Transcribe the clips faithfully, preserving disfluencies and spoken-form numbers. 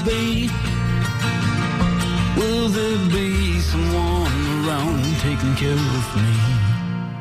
be? Will there be someone around taking care of me?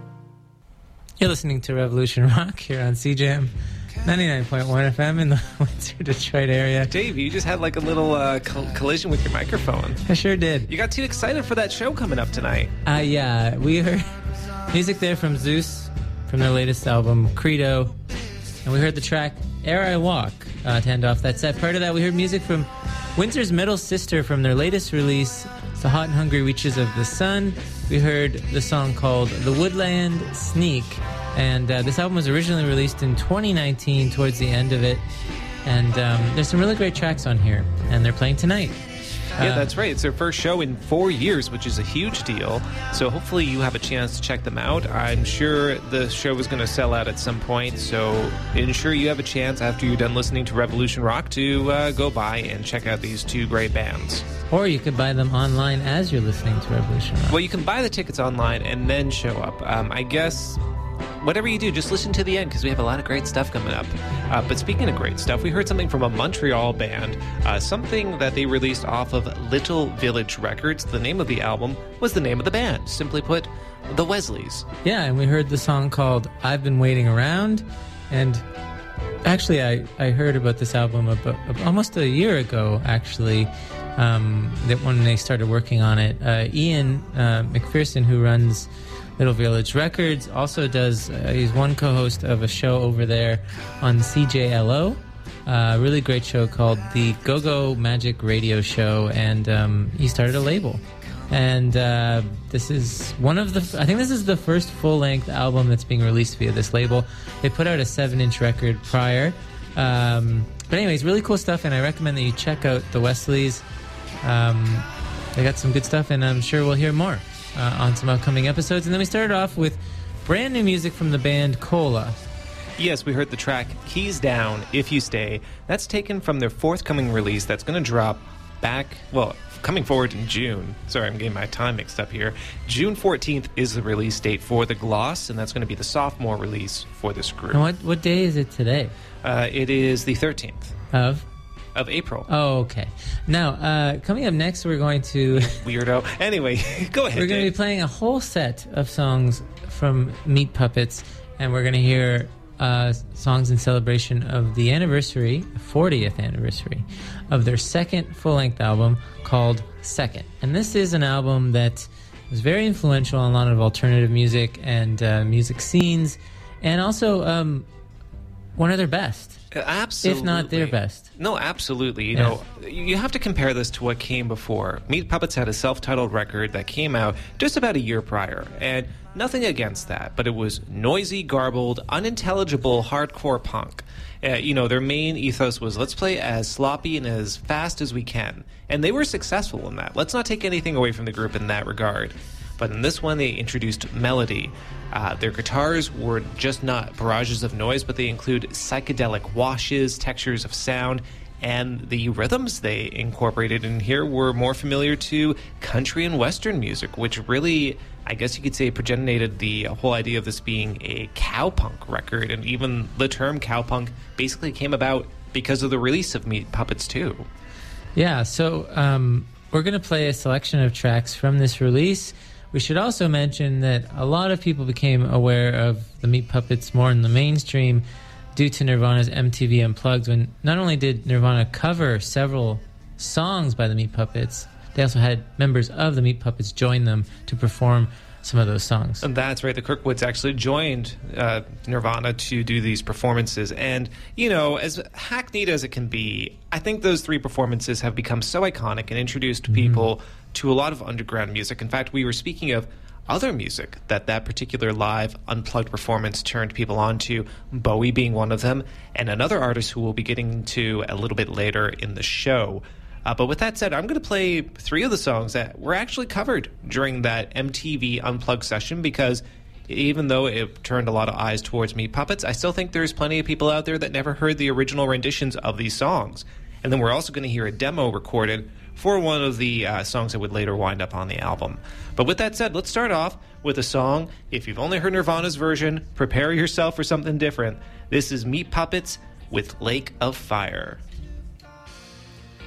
You're listening to Revolution Rock here on C J M ninety-nine point one F M in the Windsor, Detroit area. Dave, you just had like a little uh, col- collision with your microphone. I sure did. You got too excited for that show coming up tonight. Uh, yeah, we heard music there from Zeus, from their latest album, Credo. And we heard the track Ere I Walk uh, to end off that set. Part of that, we heard music from Windsor's Middle Sister from their latest release, The Hot and Hungry Reaches of the Sun. We heard the song called The Woodland Sneak. And uh, this album was originally released in twenty nineteen, towards the end of it. And um, there's some really great tracks on here. And they're playing tonight. Yeah, Uh, that's right. It's their first show in four years, which is a huge deal. So hopefully you have a chance to check them out. I'm sure the show is going to sell out at some point. So ensure you have a chance after you're done listening to Revolution Rock to uh, go by and check out these two great bands. Or you could buy them online as you're listening to Revolution Rock. Well, you can buy the tickets online and then show up. Um, I guess whatever you do, just listen to the end because we have a lot of great stuff coming up. Uh, but speaking of great stuff, we heard something from a Montreal band, uh, something that they released off of Little Village Records. The name of the album was the name of the band. Simply put, the Wesleys. Yeah, and we heard the song called I've Been Waiting Around. And actually, I, I heard about this album about, almost a year ago, actually, um, that when they started working on it. Uh, Ian uh, McPherson, who runs Little Village Records, also does, uh, he's one co-host of a show over there on C J L O, a uh, really great show called the Go-Go Magic Radio Show, and um, he started a label. And uh, this is one of the, I think this is the first full-length album that's being released via this label. They put out a seven-inch record prior. Um, but anyways, really cool stuff, and I recommend that you check out the Wesleys. Um, they got some good stuff, and I'm sure we'll hear more Uh, on some upcoming episodes. And then we started off with brand new music from the band Cola. Yes, we heard the track Keys Down, If You Stay. That's taken from their forthcoming release that's going to drop back, well, coming forward in June. Sorry, I'm getting my time mixed up here. June fourteenth is the release date for The Gloss, and that's going to be the sophomore release for this group. And what, what day is it today? Uh, it is the thirteenth. Of? Of April. Oh, okay. Now, uh, coming up next, we're going to... Weirdo. Anyway, go ahead, We're going to be playing a whole set of songs from Meat Puppets, and we're going to hear uh, songs in celebration of the anniversary, fortieth anniversary, of their second full-length album called Second. And this is an album that was very influential on a lot of alternative music and uh, music scenes, and also um, one of their best. Absolutely. If not their best. No, absolutely. You Yeah. know, you have to compare this to what came before. Meat Puppets had a self-titled record that came out just about a year prior, and nothing against that, but it was noisy, garbled, unintelligible hardcore punk. Uh, you know, their main ethos was let's play as sloppy and as fast as we can, and they were successful in that. Let's not take anything away from the group in that regard. But in this one, they introduced melody. Uh, their guitars were just not barrages of noise, but they include psychedelic washes, textures of sound, and the rhythms they incorporated in here were more familiar to country and western music, which really, I guess you could say, progenited the whole idea of this being a cowpunk record. And even the term cowpunk basically came about because of the release of Meat Puppets too. Yeah, so um, we're going to play a selection of tracks from this release. We should also mention that a lot of people became aware of the Meat Puppets more in the mainstream due to Nirvana's M T V Unplugged, when not only did Nirvana cover several songs by the Meat Puppets, they also had members of the Meat Puppets join them to perform some of those songs. And that's right. The Kirkwoods actually joined uh, Nirvana to do these performances. And, you know, as hackneyed as it can be, I think those three performances have become so iconic and introduced mm-hmm. people to a lot of underground music. In fact, we were speaking of other music that that particular live Unplugged performance turned people on to, Bowie being one of them, and another artist who we'll be getting to a little bit later in the show. Uh, but with that said, I'm going to play three of the songs that were actually covered during that M T V Unplugged session, because even though it turned a lot of eyes towards Meat Puppets, I still think there's plenty of people out there that never heard the original renditions of these songs. And then we're also going to hear a demo recorded for one of the uh, songs that would later wind up on the album. But with that said, let's start off with a song. If you've only heard Nirvana's version, prepare yourself for something different. This is Meat Puppets with Lake of Fire.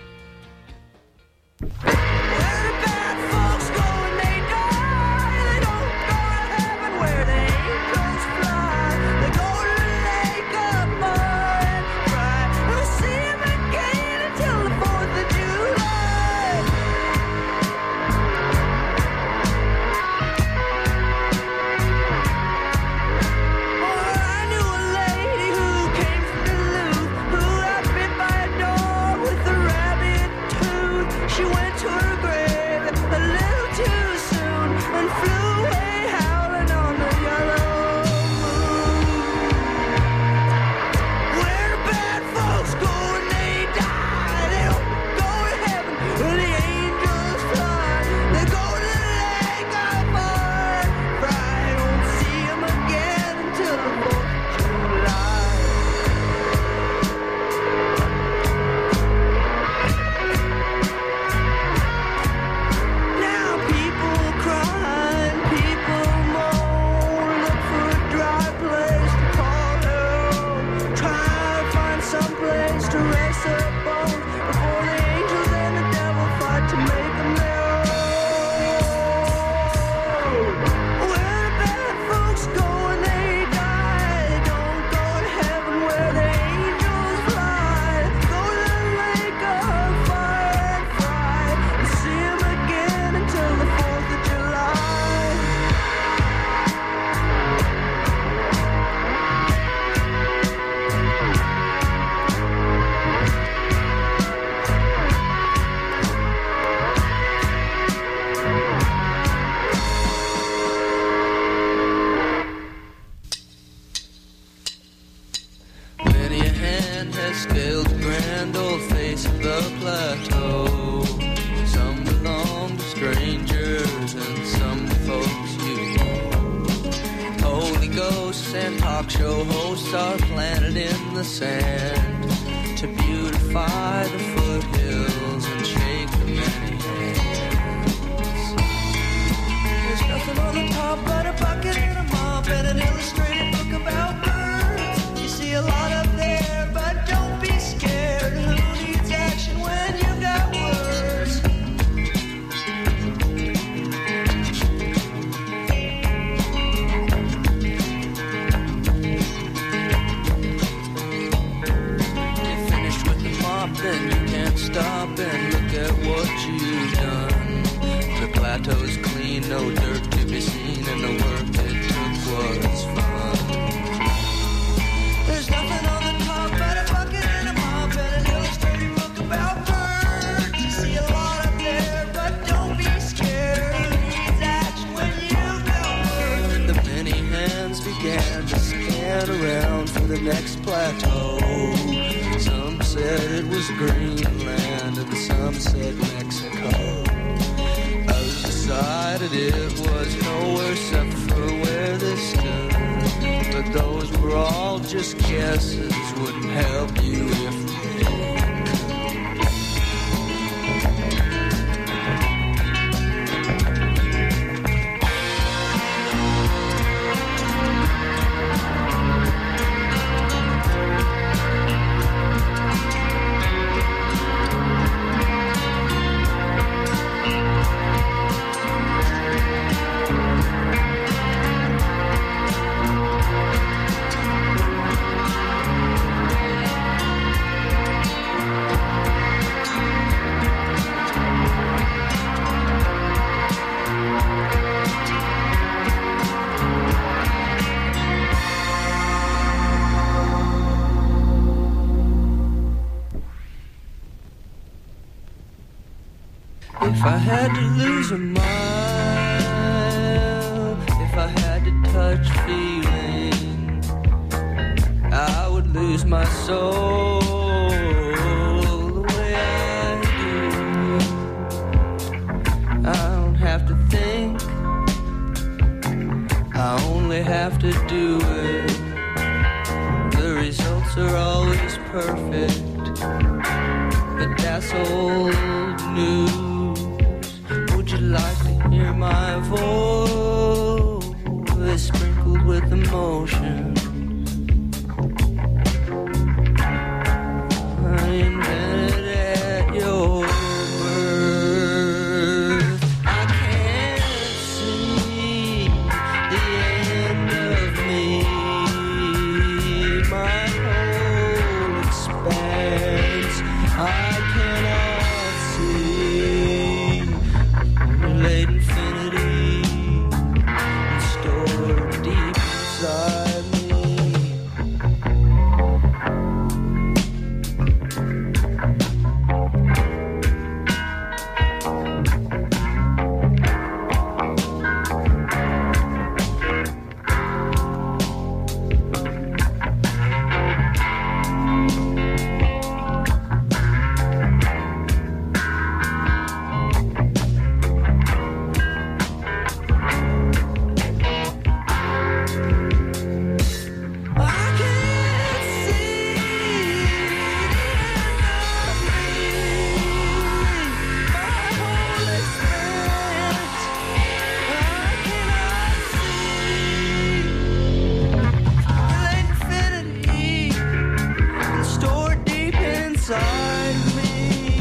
If I had to lose a mile, if I had to touch feeling, I would lose my soul the way I do. I don't have to think, I only have to do it. The results are always perfect, but that's old news. Would you like to hear my voice sprinkled with emotion? I invented at your birth. inside of me.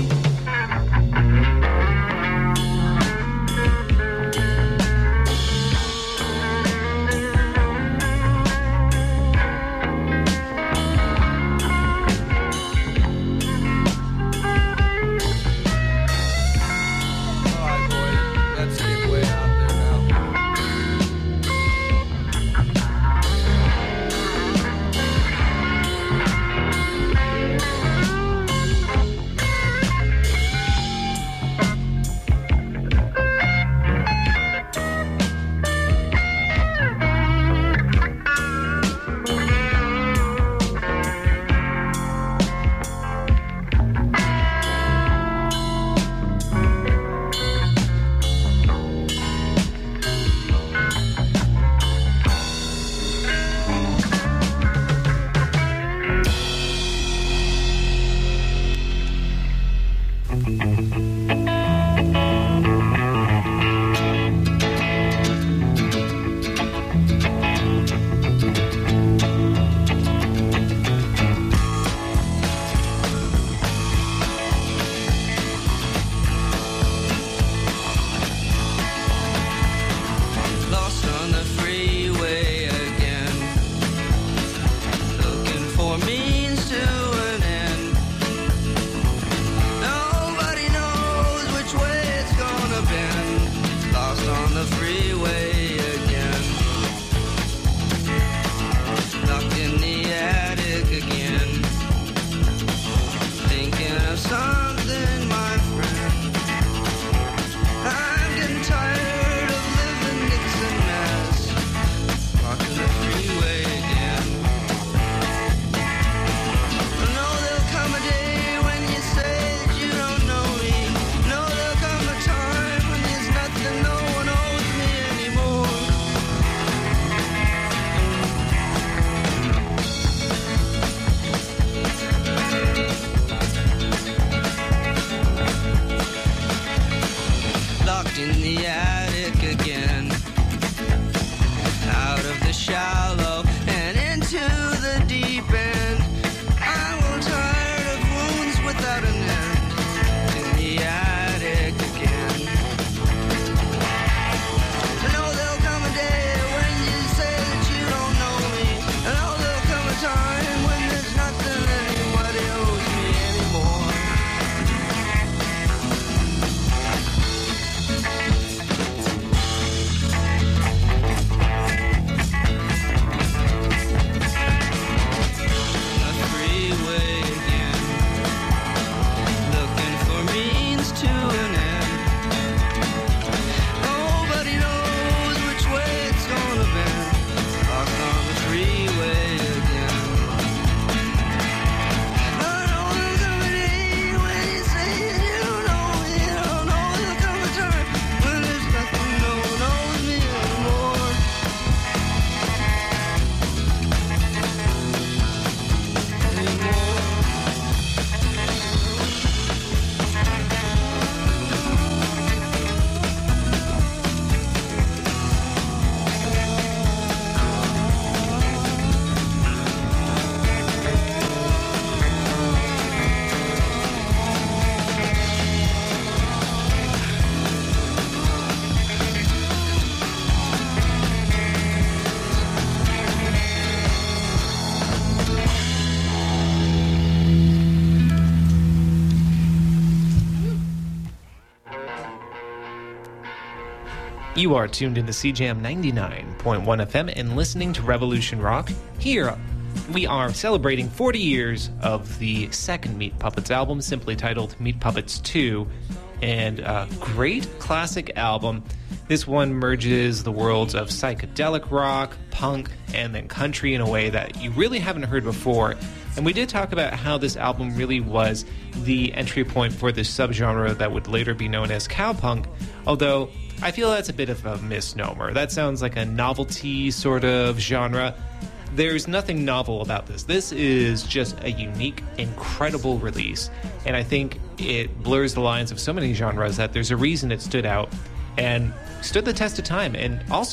You are tuned into C J M ninety-nine point one F M and listening to Revolution Rock. Here, we are celebrating forty years of the second Meat Puppets album, simply titled Meat Puppets two, and a great classic album. This one merges the worlds of psychedelic rock, punk, and then country in a way that you really haven't heard before. And we did talk about how this album really was the entry point for this subgenre that would later be known as cowpunk, although I feel that's a bit of a misnomer. That sounds like a novelty sort of genre. There's nothing novel about this. This is just a unique, incredible release, and I think it blurs the lines of so many genres that there's a reason it stood out and stood the test of time. And also,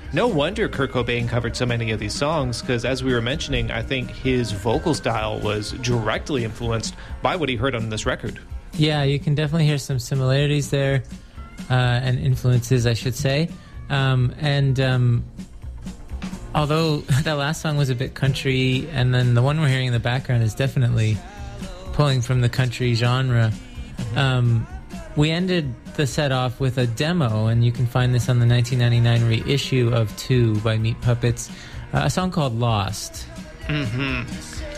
no wonder Kurt Cobain covered so many of these songs, because as we were mentioning, I think his vocal style was directly influenced by what he heard on this record. Yeah, you can definitely hear some similarities there, uh, and influences, I should say. Um, and um, although that last song was a bit country, and then the one we're hearing in the background is definitely pulling from the country genre, um, we ended the set off with a demo, and you can find this on the nineteen ninety-nine reissue of Two by Meat Puppets, uh, a song called Lost. Mm-hmm.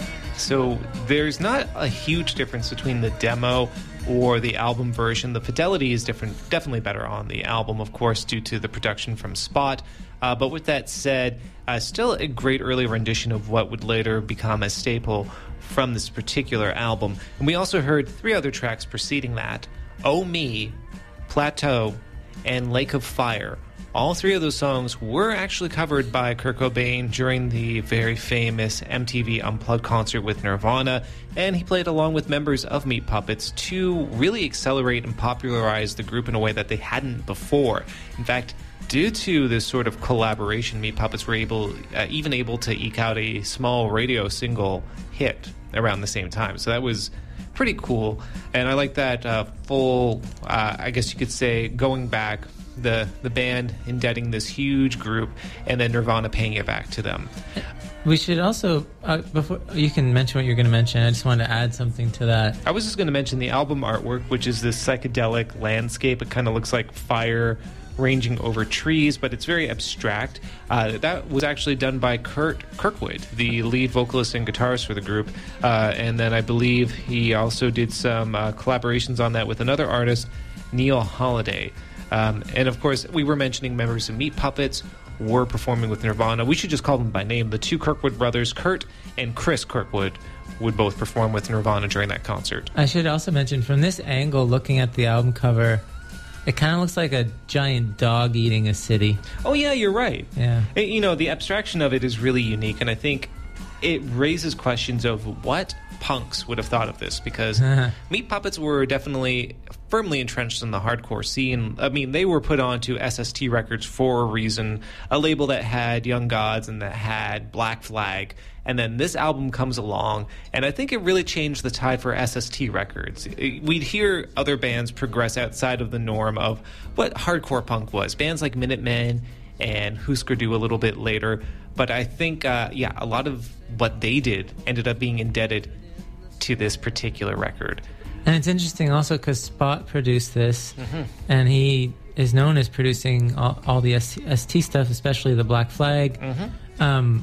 So there's not a huge difference between the demo or the album version. The fidelity is different, definitely better on the album, of course, due to the production from Spot. Uh, but with that said, uh, still a great early rendition of what would later become a staple from this particular album. And we also heard three other tracks preceding that: Oh Me, Plateau, and Lake of Fire. All three of those songs were actually covered by Kurt Cobain during the very famous M T V Unplugged concert with Nirvana, and he played along with members of Meat Puppets to really accelerate and popularize the group in a way that they hadn't before. In fact, due to this sort of collaboration, Meat Puppets were able, uh, even able to eke out a small radio single hit around the same time. So that was pretty cool, and I like that uh, full, uh, I guess you could say, going back, the the band indebting this huge group, and then Nirvana paying it back to them. We should also, uh, before you can mention what you're going to mention, I just wanted to add something to that. I was just going to mention the album artwork, which is this psychedelic landscape. It kind of looks like fire ranging over trees, but it's very abstract. Uh, that was actually done by Kurt Kirkwood, the lead vocalist and guitarist for the group. Uh, and then I believe he also did some uh, collaborations on that with another artist, Neil Holiday. Um, and of course, we were mentioning members of Meat Puppets were performing with Nirvana. We should just call them by name. The two Kirkwood brothers, Kurt and Chris Kirkwood, would both perform with Nirvana during that concert. I should also mention, from this angle, looking at the album cover, it kind of looks like a giant dog eating a city. Oh, yeah, you're right. Yeah. It, you know, the abstraction of it is really unique, and I think it raises questions of what punks would have thought of this, because Meat Puppets were definitely firmly entrenched in the hardcore scene. I mean, they were put onto S S T Records for a reason, a label that had Young Gods and that had Black Flag. And then this album comes along, and I think it really changed the tide for S S T Records. We'd hear other bands progress outside of the norm of what hardcore punk was. Bands like Minutemen and Husker Du a little bit later. But I think, uh, yeah, a lot of what they did ended up being indebted to this particular record. And it's interesting also because Spot produced this, mm-hmm. and he is known as producing all, all the S T stuff, especially the Black Flag. Mm-hmm. Um,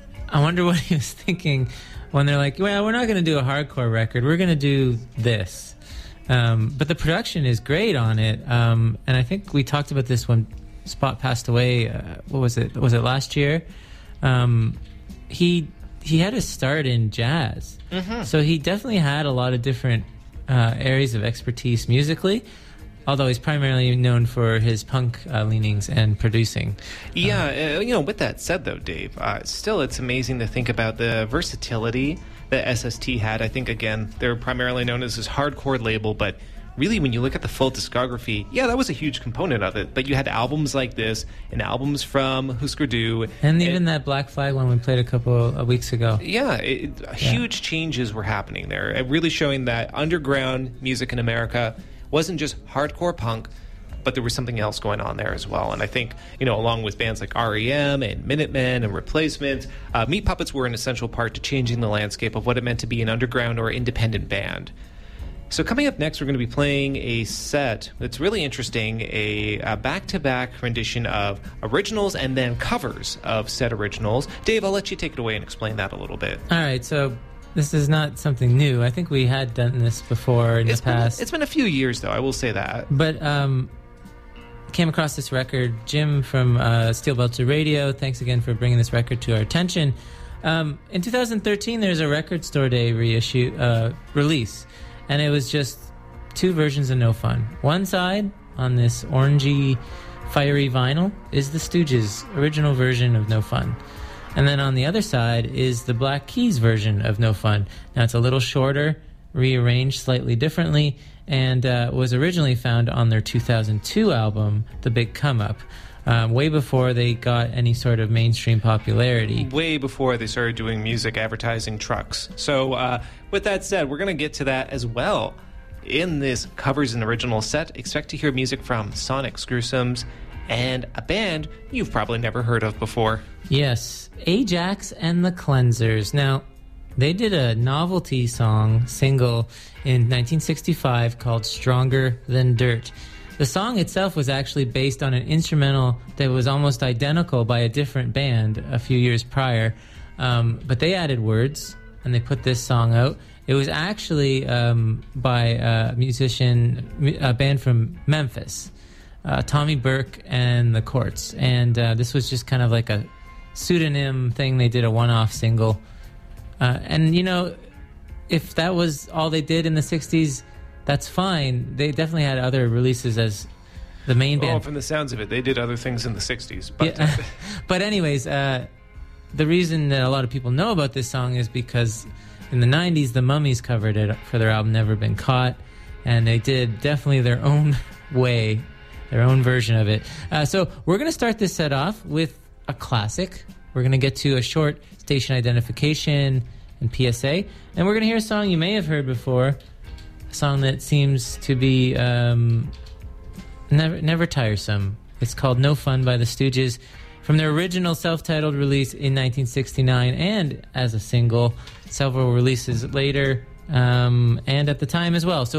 I wonder what he was thinking when they're like, well, we're not going to do a hardcore record. We're going to do this. Um, but the production is great on it. Um, and I think we talked about this when Spot passed away. Uh, what was it? Was it last year? Um, he he had a start in jazz. Mm-hmm. So he definitely had a lot of different uh, areas of expertise musically, although he's primarily known for his punk uh, leanings and producing. Yeah, uh, you know, with that said, though, Dave, uh, still it's amazing to think about the versatility that S S T had. I think, again, they're primarily known as this hardcore label, but really, when you look at the full discography, yeah, that was a huge component of it. But you had albums like this and albums from Husker Du. And even and, that Black Flag one we played a couple of weeks ago. Yeah, it, yeah, huge changes were happening there. It really showing that underground music in America wasn't just hardcore punk, but there was something else going on there as well. And I think, you know, along with bands like R E M and Minutemen and Replacements, uh, Meat Puppets were an essential part to changing the landscape of what it meant to be an underground or independent band. So coming up next, we're going to be playing a set that's really interesting, a, a back-to-back rendition of originals and then covers of said originals. Dave, I'll let you take it away and explain that a little bit. All right, so this is not something new. I think we had done this before in it's the past. Been, it's been a few years, though, I will say that. But um, came across this record. Jim from uh, Steel Belcher Radio, thanks again for bringing this record to our attention. Um, in two thousand thirteen, there's a Record Store Day reissue uh, release. And it was just two versions of No Fun. One side, on this orangey, fiery vinyl, is the Stooges' original version of No Fun. And then on the other side is the Black Keys version of No Fun. Now, it's a little shorter, rearranged slightly differently, and uh, was originally found on their two thousand two album, The Big Come Up. um, way before they got any sort of mainstream popularity. Way before they started doing music advertising trucks. So uh, with that said, we're going to get to that as well. In this Covers and Original set, expect to hear music from Sonic Screwsomes and a band you've probably never heard of before. Yes, Ajax and the Cleansers. Now, they did a novelty song single in nineteen sixty-five called Stronger Than Dirt. The song itself was actually based on an instrumental that was almost identical by a different band a few years prior, um, but they added words and they put this song out. It was actually um, by a musician, a band from Memphis, uh, Tommy Burke and the Courts, and uh, this was just kind of like a pseudonym thing. They did a one-off single. Uh, and, you know, if that was all they did in the sixties, that's fine. They definitely had other releases as the main band. Oh, from the sounds of it, they did other things in the sixties. But, yeah. But anyways, uh, the reason that a lot of people know about this song is because in the nineties, the Mummies covered it for their album Never Been Caught, and they did definitely their own way, their own version of it. Uh, so we're going to start this set off with a classic. We're going to get to a short station identification and P S A, and we're going to hear a song you may have heard before, a song that seems to be um, never never tiresome. It's called No Fun by the Stooges, from their original self-titled release in nineteen sixty-nine, and as a single several releases later, um, and at the time as well. So